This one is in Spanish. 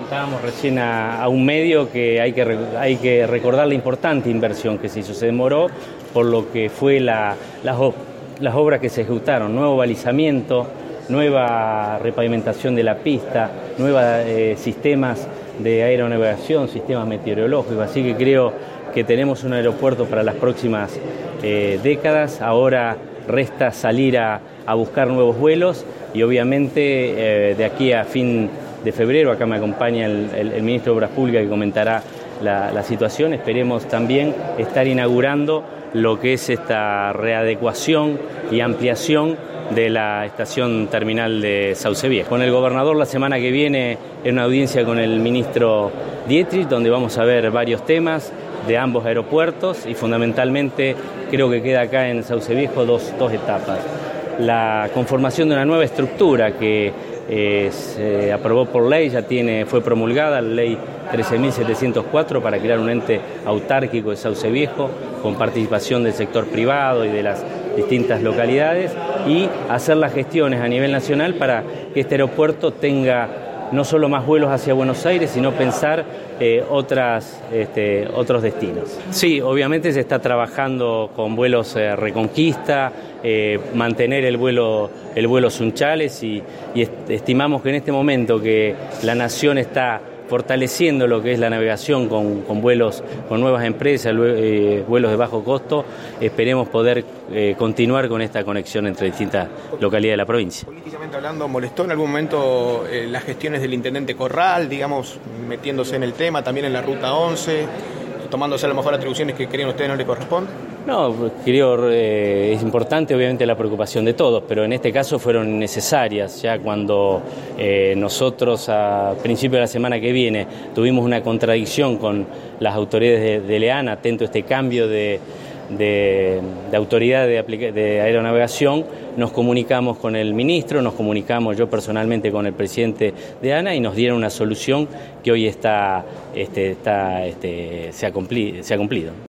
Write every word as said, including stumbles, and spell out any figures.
Comentábamos recién a, a un medio que hay, que hay que recordar la importante inversión que se hizo. Se demoró por lo que fue la, las, las obras que se ejecutaron, nuevo balizamiento, nueva repavimentación de la pista, nuevos eh, sistemas de aeronavegación, sistemas meteorológicos, así que creo que tenemos un aeropuerto para las próximas eh, décadas. Ahora resta salir a, a buscar nuevos vuelos y obviamente eh, de aquí a fin de febrero, acá me acompaña el, el, el ministro de Obras Públicas que comentará la, la situación, esperemos también estar inaugurando lo que es esta readecuación y ampliación de la estación terminal de Sauce Viejo. Con el gobernador la semana que viene en una audiencia con el ministro Dietrich, donde vamos a ver varios temas de ambos aeropuertos y fundamentalmente creo que queda acá en Sauce Viejo dos, dos etapas. La conformación de una nueva estructura que eh, se aprobó por ley, ya tiene, fue promulgada la ley trece mil setecientos cuatro para crear un ente autárquico de Sauce Viejo con participación del sector privado y de las distintas localidades y hacer las gestiones a nivel nacional para que este aeropuerto tenga no solo más vuelos hacia Buenos Aires, sino pensar eh, otras, este, otros destinos. Sí, obviamente se está trabajando con vuelos eh, Reconquista, eh, mantener el vuelo, el vuelo Sunchales y, y est- estimamos que en este momento que la nación está fortaleciendo lo que es la navegación con, con vuelos, con nuevas empresas, eh, vuelos de bajo costo, esperemos poder eh, continuar con esta conexión entre distintas localidades de la provincia. Políticamente hablando, ¿molestó en algún momento eh, las gestiones del intendente Corral, digamos, metiéndose en el tema, también en la Ruta once, tomándose a lo mejor atribuciones que creen ustedes no le corresponden? No, creo eh, es importante obviamente la preocupación de todos, pero en este caso fueron necesarias. Ya cuando eh, nosotros a principio de la semana que viene tuvimos una contradicción con las autoridades de, de Leana, atento a este cambio de, de, de autoridad de, aplica- de aeronavegación, nos comunicamos con el ministro, nos comunicamos yo personalmente con el presidente de ANA y nos dieron una solución que hoy está, este, está, este, se ha cumplido. Se ha cumplido.